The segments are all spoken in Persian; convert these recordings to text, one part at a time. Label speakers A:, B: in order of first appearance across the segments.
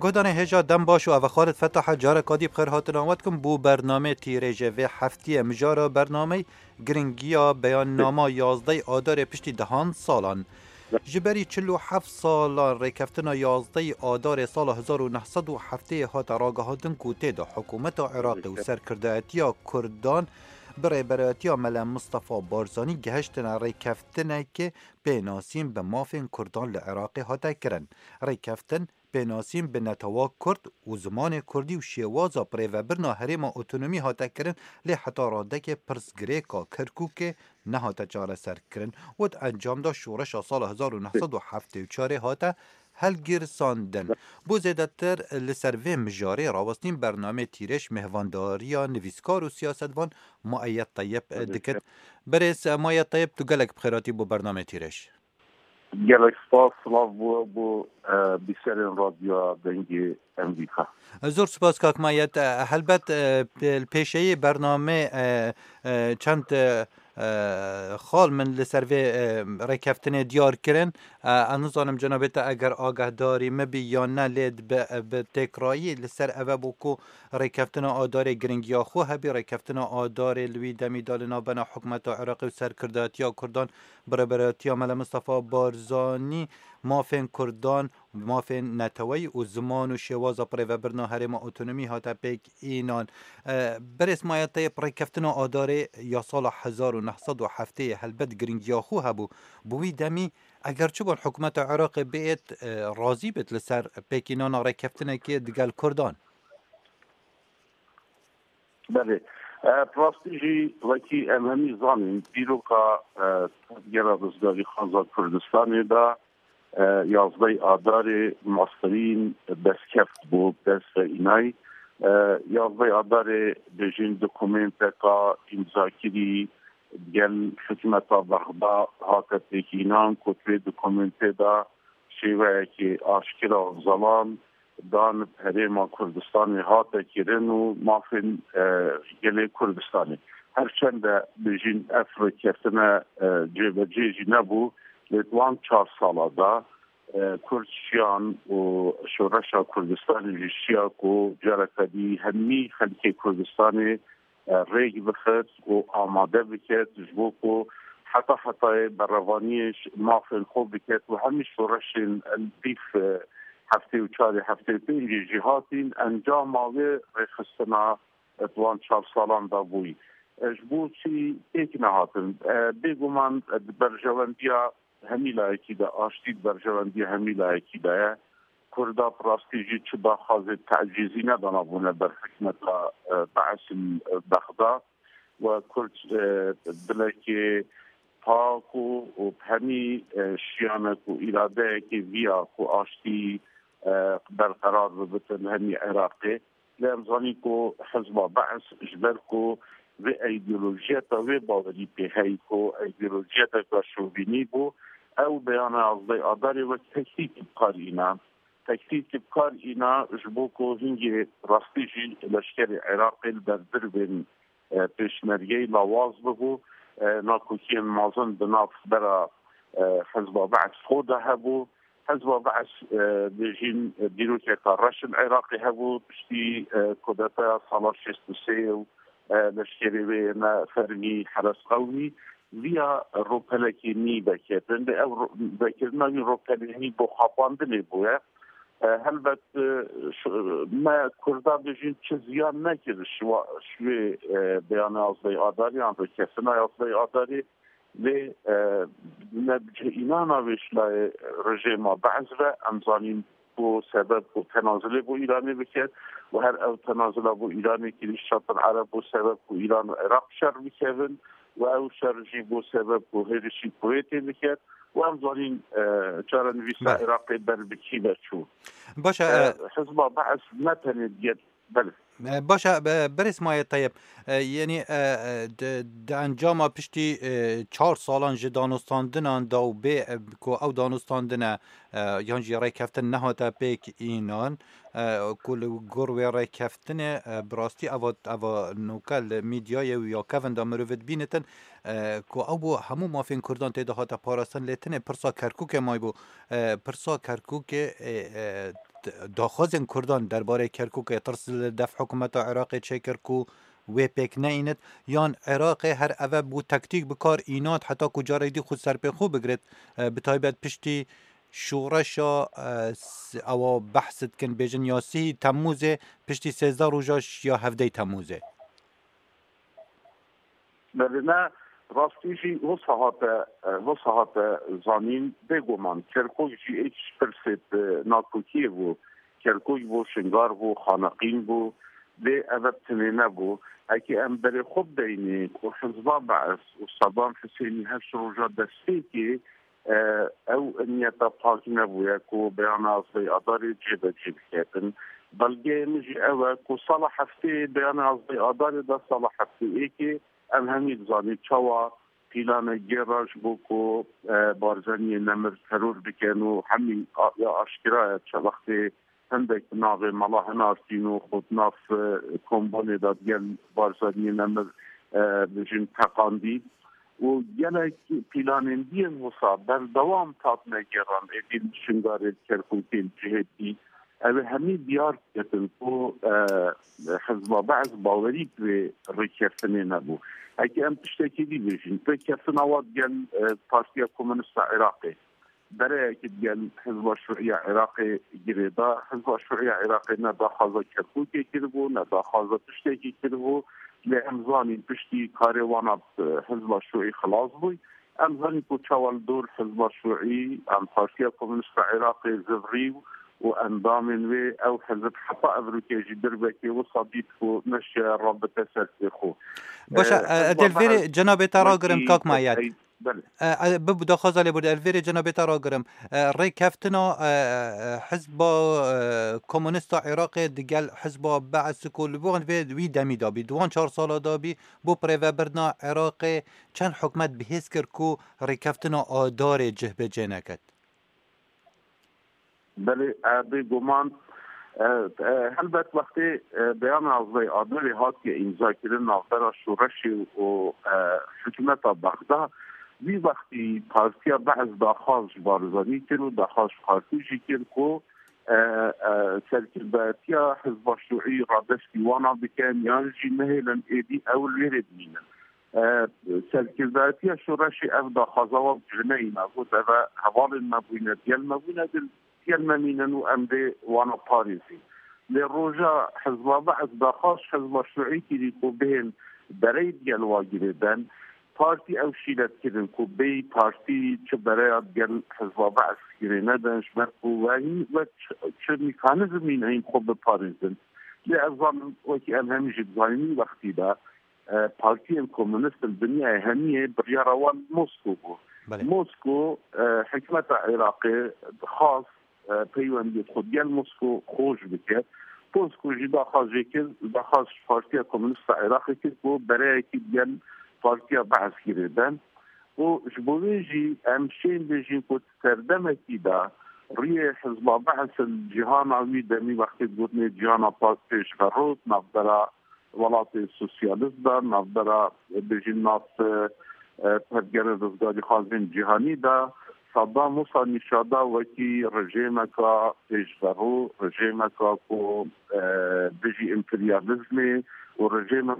A: گودانه هجا دم باش و خالد فتح جار کادی بخیر هاتن آمد کن بو برنامه تیریجه و هفتی مجارا برنامه گرنگیا بیان ناما 11 آدار پشتی دهان سالان جبری 47 سالان ریکفتنا 11 آدار سال 1907 هات راگهاتن کوته دا حکومت عراق و سرکردایتیا کردان برای برایتیا ملا مصطفى بارزانی گهشتن ریکفتنه که بیناسیم به مافین کردان لعراقی هاتا کرن ریکفتن بیناسیم به نتوا کرد و زمان کردی و شیوازا پریو برنا هرما اوتونومی هاتا کرن لی حتا رانده که پرسگریکا کرکوک نه هاتا چاره سر کرن و انجام دا شورش سال 1974 هاتا هلگیر ساندن بو زیدتر لسروی مجاری راوستین برنامه تیرش مهوانداریا نویسکار و سیاستوان مؤید طیب دکت برس مؤید طیب تو گلک بخیراتی بو برنامه تیرش
B: گلک سپاس بو بیسرین رادیو دنگی امریکا
A: زور سپاس کاک مؤید هلبت الپیشهی برنامه چند خال من لسروی ریکفتن دیار کرن انوزانم جنابت اگر آگه داری مبی یا نه لید به تکرایی لسر اوه بوکو ریکفتن آدار گرنگیا خو هبی ریکفتن آدار لوی دمی دالنا بنا حکمت عراقی و سرکرداتیا کردان برابراتیا ملا مصطفى بارزانی مافین کردان مافین نتوی و زمان و شوازا پری و برنا هرما اوتونومی هاتا پیک اینان برس مایتا پریکفتن آداره یا سال 1907 هلبت گرنگیا خو هبو بوی دمی اگر چوبان حکومت عراق بیت راضی بت لسر پیکینان ریکفتن که دگل کردان
B: بله پراستیجی وکی امهمی زانین بیروکا تدگیر بزداری خانزاد کردستانی دا 11 آدار ماسترین دستکفت بود دست اینای 11 آدار بجین دوکومنت کا امضا کری گل حکومت بغدا هاکت پیکینان کتوی دوکومنت دا شیوه که آشکرا زلان دان هرما کردستانی هاتا کرن و مافین گل کردستانی هرچند بجین افر کفتن جیب جیجی نبو لدوان 4 ساله دا کردشیان و شورش کردستان جیشیا کو جرکدی همی خلکی کردستان ریگ بخد و آماده بکد جبو کو حتی بروانیش مافین خوب بکد و همی شورش الدیف هفته و 4 هفته 5 جهاتین انجام آوه ریخستنا ادوان 4 سالان دا بوی جبو چی ایک نهاتن بگو من برجواندیا همی لایکی دا آشتید برجواندیا همی لایکی دا کردا پراستیجی چبا خواهد تعجیزی ندانا بونه بر حکمت بعث بغدا و کرد دلکی پاکو و همی شیانک و اراده که ویا کو آشتی برقرار ببتن همی عراقی لامزانی کو حزب بعث جبر کو و ایدئولوژیتا و باوری پیهی کو ایدئولوژیتا که شوبینی بو او بیان ازده آداری و تکتیک بکار اینا جبو کو هنگی راستیجی لشکر عراقی در دربین پیشمریه لواز ببو ناکوکی مازن بناف برا حزب بعث خود هبو حزب بعث بجین دیروکه رشن عراقی هبو بشتی کودتا سال 63 لشکری و فرمی حرس قومی ویا روپلکی نی بکردن او بکردن روپلکی بو خواپاندنی بوه هلبت ما کرده بجین چه زیان نکرد شوی بیان ازده آداری آن رو کسنه ازده آداری لی نبجه اینا نویش لای رژیم بعض و امزانین بو سبب بو تنازله بو ایرانی بکرد و هر او تنازله بو ایرانی که شطر عرب بو سبب بو ایران و عراق شر بکردن و او شرجی بو سبب بو هیرشی کویتی بکرد و امزانین چاره نویسه عراقی بر بکی بچو
A: باشه
B: حزب بعض نتنید گید بله
A: باشه برس مایه طیب یعنی د انجام پشتی 4 سالان جه دانستاندنان داو بی که او دانستاندنه یعنی جی رای کفتن نهاتا پیک اینان کل گروه رای کفتن براستی او نوکل میدیای و یا کفن دا مروفت بینتن که او بو همو مافین کردان تیده هاتا پاراستن لیتنه پرسا کرکوک مای بو پرسا کرکوک داخوازن کردان درباره کرکوک ترس دفع حکومت عراق چه کرکو و پیک نینت یان عراق هر اوه بو تکتیک بکار اینات حتی کجا دی خود سر پی خوب بگرد بتایبت پشتی شورشا او بحثت کن بیجن یا 3 تموز پشتی 13 روزاش یا 17 تموزه
B: بله راستیجی وصحات زانین بگومان کرکوک جی ایچ پرسید ناکوکیه بو کرکوک بو شنگار بو خانقین بو ده اوه تنینه بو اکی ام بری خوب دینی که حزبا بعث و صدام حسینی هشت روزا دستی که او نیتا پاک نبویا که بیان ازدی اداری جیب کتن بلگه میجی اوه که سال هفته بیان ازدی اداری دا سال هفته ای که ام همین زانی چوا پیلان گیراج بو که بارزنی نمر ترور بکن و همین اشکرایت چه وقتی هندك ناغي ملاح نارتينو خود ناف كومباني داد گل بارزاني نمر بجن تقاندي و گلك بلانين دين وصا بر دوام تاتنا گران ادين شنگار كركوكين جهدي او همي ديار كتن كو حزب بعض باوريك ريكرتني نبو اكي ام تشتكي دي بجن بكرتن اواد گل بارتيا كومونست عراقي برای که دیگه حزب شرعی عراقی گریدا حزب شرعی عراقی نه داخل کرکوکی کرده نه داخل تشتکی کرده لی امزانی پشتی کاروان حزب شرعی خلاص بوی امزانی که چوال دور حزب شرعی ام پارتیا کمونست عراقی زغری و اندامن و او حزب حتی افریقی جدر بکی و صدیق و نشی رابطه سرسی خو
A: باشه دلویر جناب تراغرم کاک مایت ببو داخل بود الویر جناب تراغرم ری کفتنا حزب کمونیست عراق دیگل حزب بعث کل بوغن وی دمی دابی دوان 4 سال دابی بو پریو برنا عراق چند حکمت بهیس کر کو ری کفتنا آدار جهب جنکت
B: بله بگمان البته وقتی بیان ازدی آداری هات که امضا کردن نافذ شورشی و حکومت بغداد وی وقتی پارتیا بعض داخل بارزانی کرد و داخل خارجی کرد که سرکرداتیا حزب شیوعی را دستی وانا بکن یعنی جی مهلن ایدی اول ویرد مینن سرکرداتیا شورشی اف داخل زواب جنهی نبود و حوال مبوینه دیل مبوینه دیل ممینن و امده وانا پاریزی لروجا حزب بعض داخل حزب شیوعی کردی که بهن برای دیل واگیردن پارتی او شیلت کردن که بی پارتی چه برای گل حزب بعض گیرینه دنش مرکو و چه میکانیزم این خوب بپاریزن لی ازام وکی ام همیشه بزاینی وقتی دا پارتی کمونیست دنیا همیه بریاروان موسکو بود موسکو حکمت عراقی خاص پیوندی خود گل موسکو خوش بکرد موسکو جی داخل پارتی کمونیست عراقی که برای که گل پارتیا بعض کردن و جبوی جی امشین بیجی که تردمکی دا روی حزب بعض الجهان آوی دمی وقتی گوتنی جهان پاس پیش فرود نفدرا ولات سوسیالیست دا نفدرا بیجی ناس پدگر رزگاری خازین جهانی دا صدام موسا نشادا وکی رژیمکا پیش فرود رژیمکا که بیجی امپریالیزمی و رژیمکا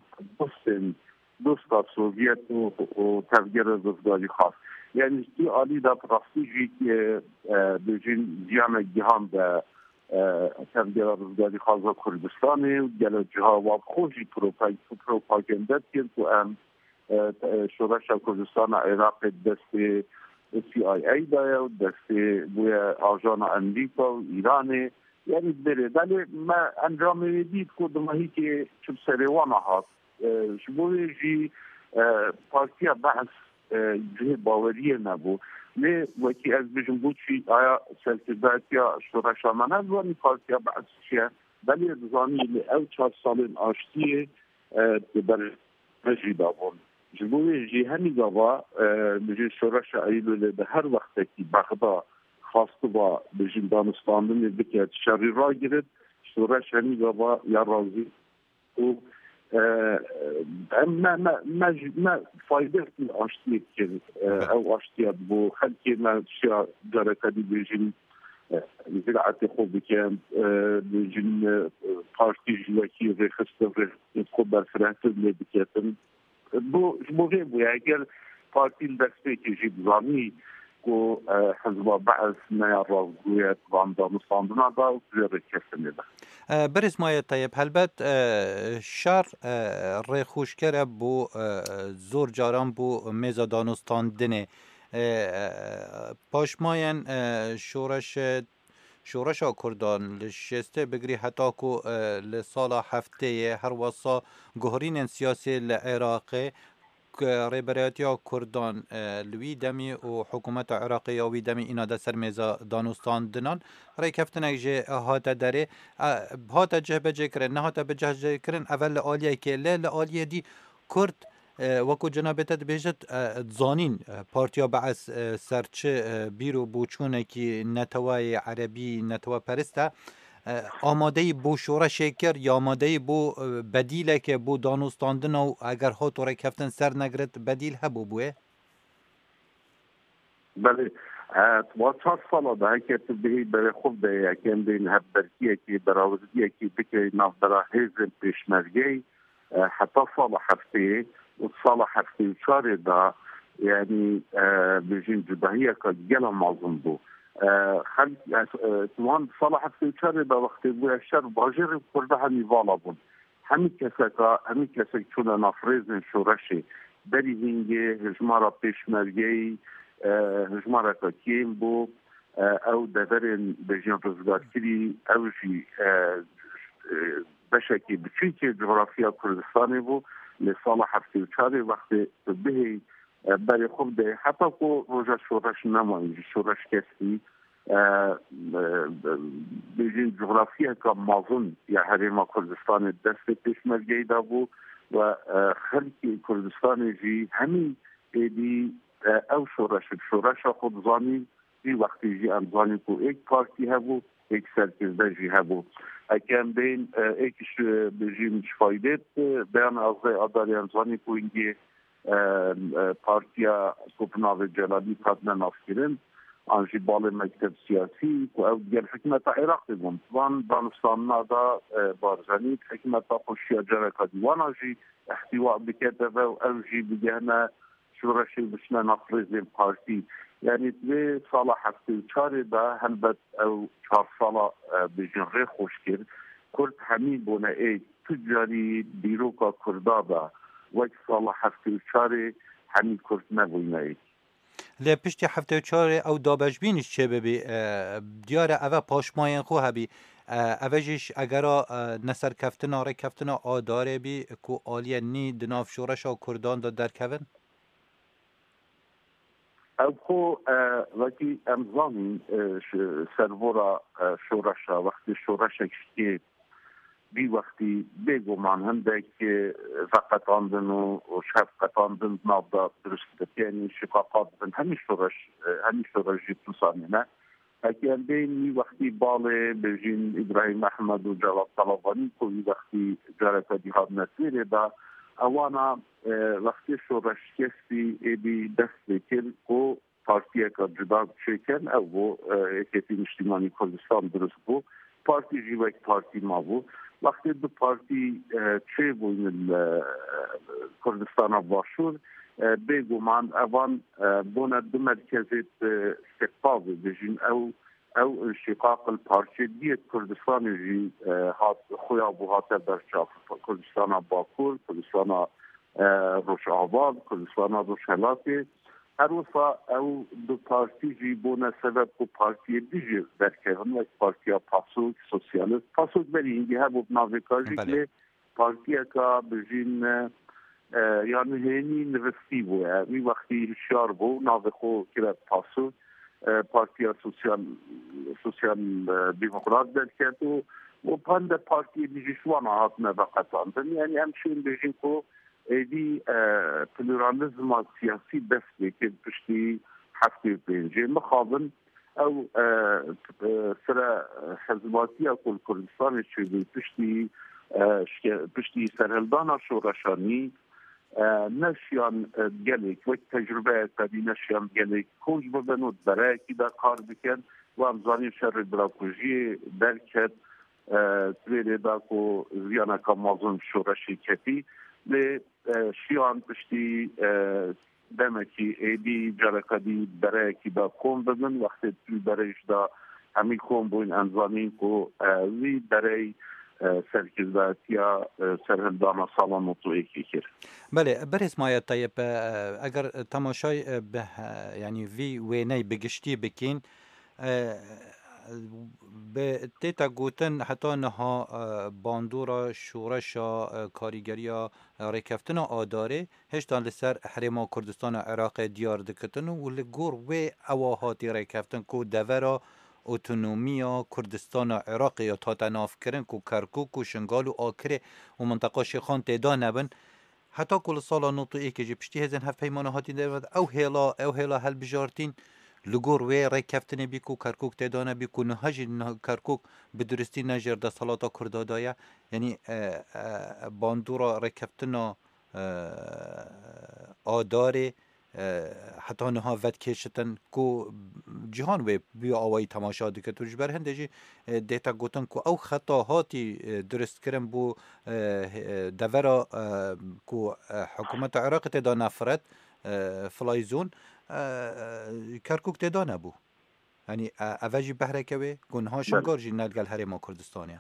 B: دوستا سوویت و تفگر رزگاری خاص یعنی کی عالی دا پراستیجی که بیجین دیان گیهان دا تفگر رزگاری خاص کردستانی و گل جها و خوشی پروپاگندت کرد و ام شورش کردستان عراق دست CIA دا و دست بوی آجان امریکا و ایران یعنی بره دلی ما انجام دید که دماهی که چب سریوان هات شبوه جی پارتیا بعض جه باوریه نبود نه وکی از بجن بود چی آیا سلکداتیا شورش آمانه زوانی پارتیا بعض چیه ولی زانی لی او 4 سال آشتیه بر مجیدا بود شبوه جی همی گاوا بجن شورش ایلو لی به هر وقت که بغداد خواسته با بجن دانستاندن بکرد شری را گرد شورش همی گاوا یا رازی و ما فایده آشتی که او آشتیات بو خلکی ما شیا جاره کدی بیجین زراعت خوب بکن بجن پارتی جوکی رخصت خوب برفرهت لی بکتن بو غیبو اگر پارتی دسته که جیب زانی کو حزب بعث نیا راوگویت وان دانستاندنا دا و زیر کسنه دا
A: برز مایه طیب هلبت شر ری خوشکره بو زور جاران بو میزا دانستاندنه پاشماین شورش کردان لشسته بگری حتی کو لسال هفته هر واسا گهرین سیاسی لعراقه ریبریاتیا کردان لوی دمی و حکومت عراقی وی دمی اینا ده سر میزا دانستان دنان رای کفتنک جه هاتا داره هاتا جه بجه کرن نه هاتا بجه کرن اول آلیه که لآلیه دی کرد وکو جنابتت بیجت زانین پارتیا بعث سرچه بیرو بوچونه که نتوای عربی نتوا پرسته آماده بو شورش کرد یا آماده بو بدیله که بو دانستاندن و اگر ها طوره کفتن سر نگرد بدیل هبو بوه؟
B: بله با 4 ساله ده که تبهی برای خوب ده یکیم دین هبرکیه که براوزدیه که بکر نافدره هیزن پیشمرگی حتی سال هفته و سال هفته و 4 ده یعنی بجین جداهیه که گل مازم بو خلق توان سال هفته و 4 ده وقتی بوی شر باجر کرده همی والا بون همی کسی چون نافریزن شورشی بری هنگه هجمارا پیشمرگی هجمارا که کیم بو او دورن بجین رزگارکری او جی بشکی بچی که جغرافیا کردستانی بو لسال هفته و 4 وقتی بهی برای خوب ده حتی که روژا شورش نمایی شورش کسی بجین جغرافیا که مازون یا حریم کردستان دست پیشمرگی دا بو و خلق کردستان جی همین ایدی او شورش خود زانی ای وقتی جی انزانی کو ایک پارتی هبو ایک سرکزده جی هبو اکن بین ایکش بجیم شفایدت بیان ازای اداری انزانی کو اینگی پارتیا کوپناو جلالی کادن نافکرین آنجی بال مکتب سیاسی که او دیگر حکمت عراق دیگم وان دانستان نادا بارزانید حکمت خوشی جرکا دیوان آنجی احتواء بکته و او جی بگهنه شورشی بشنه نفرزیم پارتی یعنی دوی سال هفته و 4 ده هلبت او 4 سال بجن ری خوش کرد کرد همین بونه ای تجاری بیروکا کردادا وقت سال هفته و 4 همین کرد نبوینه ای
A: لی پشتی هفته و 4 او دابش بینش چه ببی دیاره اوه پاشماین خو هبی اوه جیش اگرا نسر کفتنا ری کفتنا آداره بی کو آلیه نی دناف شورشا کردان دا درکون؟
B: او خو وقتی امزانی سرورا شورشا وقتی شورشا کشتی بی وقتی بگومان هندک فقط آندن و شفقت آندن نابدا درست یعنی شقاقات بن همی شورش جیب تسانینه اکی بینی وقتی بال بجین ابراهیم احمد و جواب طلبانی کوی وقتی جارتا دیهاد نسیره دا اوانا وقتی شورش کسی ایدی دست بکر و پارتیه که جدا چکن او اکیتی اجتماعی کردستان درست بو پارتی جیوک پارتی ما بو وقتی دو پارتی چه بوین کردستان باشور بگو من اوان بونه دو مرکزی استقبال بجین او انشقاق الپارچه دیت کردستان جی خویا بو هاته برچاف کردستان باکور کردستان روش آباد کردستان روش هلاتی هر وفا او دو پارتی جی بونه سبب کو پارتی دیجی درکهن و پارتیا پاسوک سوسیالیست پاسوک بری اینگی ها بو ناویکاجی که پارتیا که بجین یعنی هینی نوستی بوه وی وقتی شار بو ناویکو که پاسوک پارتیا سوسیال دیموکرات درکهد و پند پارتی دیجی شوانا هاتنه بقتاندن یعنی همچین بجین که ایدی پلورالیزم سیاسی دست بکرد پشتی هفته پینجه مخابن او سر حزباتی کل کردستان چیزی پشتی سرهلدان شورشانی نشیان گلیک و تجربه تدی نشیان گلیک کوج ببن و برای که دا کار بکن و امزانی شر براکوژی درکت توی دا کو زیانه که مازن شورشی کتی لی شیان پشتی دمکی ایدی جرقدی برای که دا کن بدن وقتی توی برایش دا همی کن بوین انزامین کو وی برای سرکزداتیا سرهندانا سالان و تو ایکی کرد.
A: بله برس مایه طیب اگر تماشای به یعنی وی وینی بگشتی بکین به تیتا گوتن حتی نها باندورا شورشا کاریگریا ریکفتن آداره هشتان لسر حرما کردستان عراق دیار دکتن و لگور و اواهاتی ریکفتن کو دورا اوتونومیا کردستان عراق یا تا تناف کرن کو کرکوک و شنگال و آکره و منطقه شیخان تیدا نبن حتی کل سالا نوتو ایکی جی پشتی هزین هفت پیمانه هاتی دارد او هیلا هل بجارتین لگور وی ریکفتنی بیکو کرکوک تیدانه بیکو نهاجی کرکوک بدرستی نجر دا صلاتا کردادایا یعنی باندورا ریکفتنا آداره حتی نها ود کشتن کو جهان وی بیا آوائی تماشا دکت و جبر هنده جی دیتا گوتن کو او خطاهاتی درست کرن بو دورا کو حکومت عراق تدا نفرت فلایزون کرکوک تدا نبو یعنی اوجی بحرکه وی گنها شنگار جی ندگل هرما کردستانیا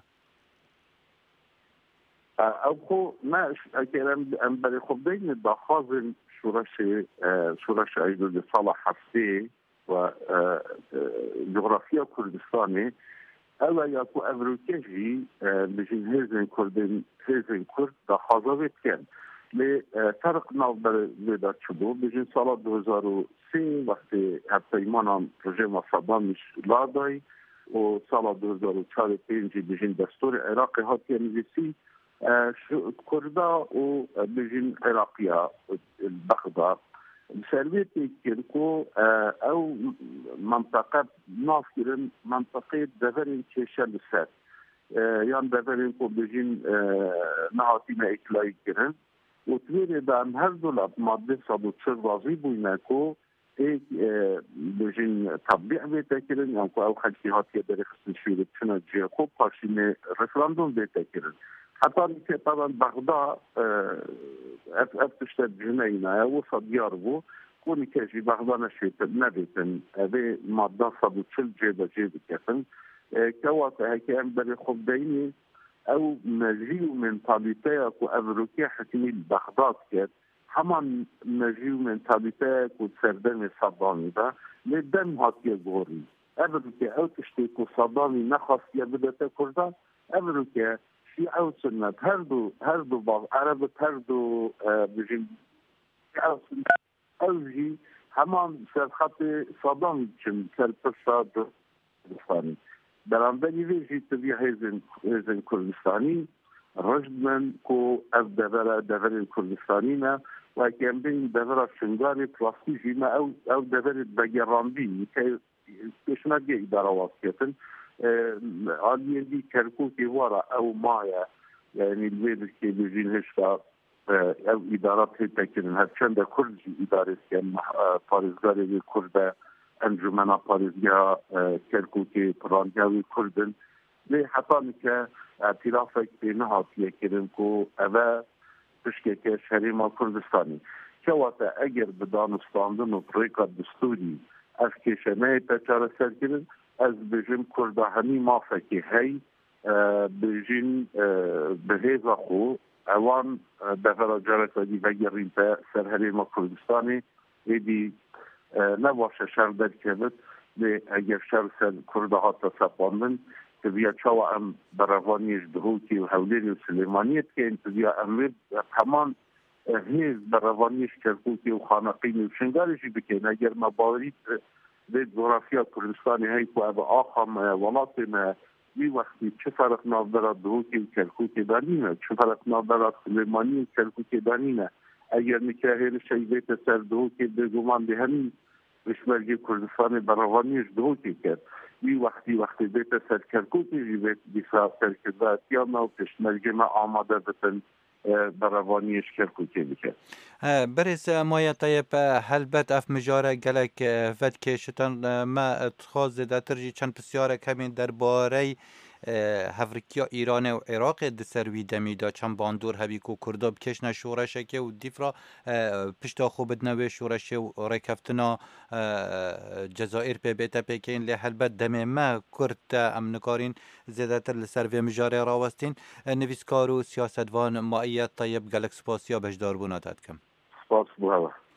B: او خو ما اکرم برای خوب دین دا خازن شورش ایدو صالح حفظی و جغرافیا کردستانی اولا یاکو امروکجی بجین هزین کرد دا خازویت کن لی فرق ناو برای چبو بجین سال 2003 وقتی حتی ایمان پروژه مصابانش لادای و سال 2004 بجین دستور عراق هاتی نویسی کردا و بجین عراقیا بغداد سرویتی کرکو او منطقه ناف کرن منطقه دورین کشل سر یان دورین کو بجین نهاتی ما اکلایی کرن و تویر دان هر دولت ماده 104 واضی بوینه کو ایک بجین تطبیع بیتا کرن یان کو او خلقی هاتی در خصن شویده چنه جیه خوب پاشین رفراندوم بیتا کرن حتی که طبعا بغداد افتشت جناینا وصل ديار بو كوني كاجي بغداد نشيت نبيتن هذه مادة 140 جيبة كفن كوات هكي أمبري خبديني أو مجيو من طالبتاك وأمريكا حكمي بغداد كات همان مجيو من طالبتاك وتسردني صدامي ده لدم هاتي غوري أمريكا أو تشتيكو صدامي نخص يبدأ كردان أمريكا شی او سنت هر دو باز عرب هر دو بجین او سنت او جی همان سرخط صدام چن سرپرسا کردستانی برانبری ویجی تبی هیزن کردستانی رجد من کو از دور کردستانی نه و که بین دور شنگاری پلاستیجی ما او دور بگراندی که کشنگی اداره واسکتن عالیه دی کرکوکی وارا او مایا یعنی الویدر که بجین هشتا او ادارات هیتا کرن هرچند کردجی اداره کن پارزگاری کرده انجمنا پارزگاه کرکوکی پرانگاوی کردن لی حتی که اعترافک به نهاتیه کرن که اوه تشکیه شهرما کردستانی که واتا اگر به دانستاندن و طریقه دستوری از کشمه تچاره سر کرن از بجیم کرده همی مافکی هی بجین به هیزا خو اوان دفعه جارت دی بگیرین تا سرهریم کردستانی ایدی نباشه شر در کبت اگر شر سر کرده ها تصفاندن که بیا چاو ام بروانیش دهوکی و حولین و سلیمانیت که این بیا امید همان هیز بروانیش کرکوکی و خانقین و شنگارشی بکن اگر مبارید به جغرافیا کردستانی هایی که اب آخام ولاتنا بی وقتی چه فرق نادرات دهوکی و کرکوکی دانینه چه فرق نادرات سلیمانی و کرکوکی دانینه اگر نکاهیر شیبیت سر دهوکی به گمان به همین بشمرگی کردستانی بروانیش دهوکی کرد بی وقتی بیت سر کرکوکی بیت بیسا سرکزاتیان و بشمرگی ما آماده بتن بروانی اشکر کوتی بکرد.
A: برس مایا طیب هلبت اف مجاره گلک ود کشتن ما اتخاذ داترجی چند بسیار کمین درباره هفرکیا ایران و عراق دسروی دمیدا چند باندور هبی کو کرداب کشن شورشه که و دیفرا پشتا خوب نوی شورشه و رکفتنا جزائر پی بیتا پیکین لی هلبت دمی ما کرد امنکارین زیادتر لسروی مجاره راوستین نویسکار و سیاستوان مائیت طیب گلک سپاسیا بجدار بونا داد کم.
B: سپاس بوها.